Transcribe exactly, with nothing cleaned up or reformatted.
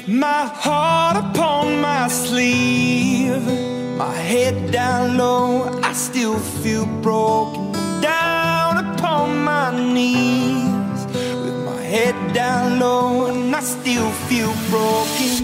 My heart upon my sleeve, my head down low, I still feel broken. Down upon my knees, with my head down low, and I still feel broken.